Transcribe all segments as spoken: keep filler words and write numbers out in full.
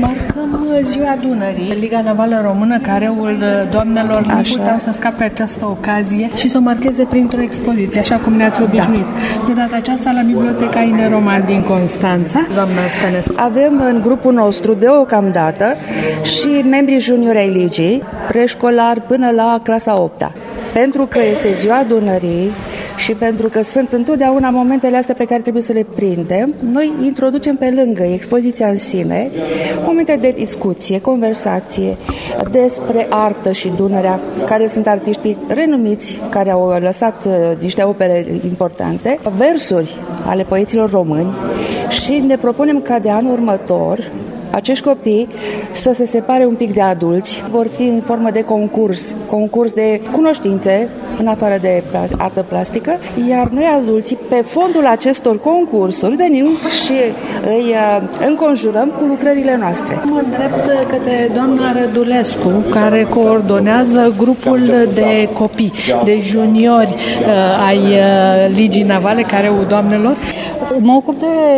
Marcăm ziua Dunării. Liga Navală Română, Careul Doamnelor, nu puteau să scape această ocazie și să o marcheze printr-o expoziție, așa cum ne-ați obișnuit. Da. De data aceasta la Biblioteca Ine Roman din Constanța. Doamna Stănescu. Avem în grupul nostru deocamdată și membrii juniori ai ligii, preșcolari până la clasa a opta. Pentru că este ziua Dunării și pentru că sunt întotdeauna momentele astea pe care trebuie să le prindem, noi introducem pe lângă expoziția în sine momente de discuție, conversație despre artă și Dunărea, care sunt artiștii renumiți, care au lăsat niște opere importante, versuri ale poeților români și ne propunem ca de anul următor acești copii să se separe un pic de adulți, vor fi în formă de concurs, concurs de cunoștințe, în afară de artă plastică, iar noi adulții, pe fondul acestor concursuri, venim și îi înconjurăm cu lucrările noastre. Mă îndrept către doamna Rădulescu, care coordonează grupul de copii, de juniori uh, ai uh, Ligii Navale, Careul Doamnelor. Mă ocup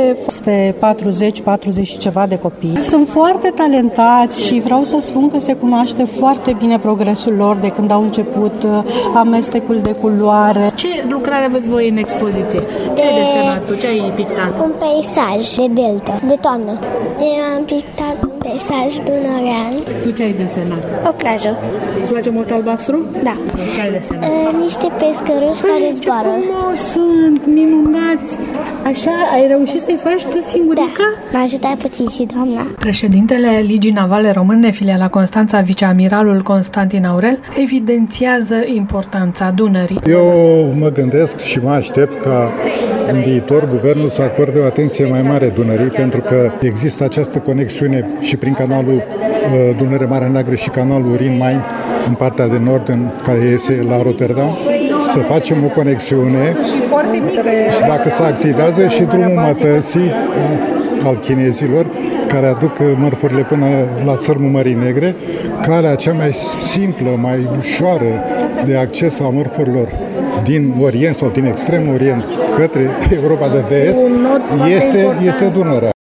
de patruzeci patruzeci și ceva de copii. Sunt foarte talentați și vreau să spun că se cunoaște foarte bine progresul lor de când au început, amestecul de culoare. Ce lucrare aveți voi în expoziție? Ce ai desenat tu? Ce ai pictat? Un peisaj de delta, de toamnă. Eu am pictat un peisaj dunărean. Tu ce ai desenat? O plajă. Îți place mult albastru? Da. Ce ai desenat? E, niște pescăruși care zboară. Ce frumos sunt, minunați! Așa, ai reușit să-i faci tu singurica? Da, m-a ajutat puțin și doamna. Președintele Ligii Navale Române, filiala Constanța, viceamiralul Constantin Aurel, evidențiază importanța Dunării. Eu mă gândesc și mă aștept ca în viitor guvernul să acorde o atenție mai mare Dunării, pentru că există această conexiune și prin canalul uh, Dunăre-Marea Neagră și canalul Rin-Main în partea de nord, în care iese la Rotterdam, să facem o conexiune și dacă se activează și drumul mătăsii al chinezilor, care aduc mărfurile până la țărmul Mării Negre, calea cea mai simplă, mai ușoară de acces a mărfurilor din Orient sau din Extrem Orient către Europa de Vest este, este Dunărea.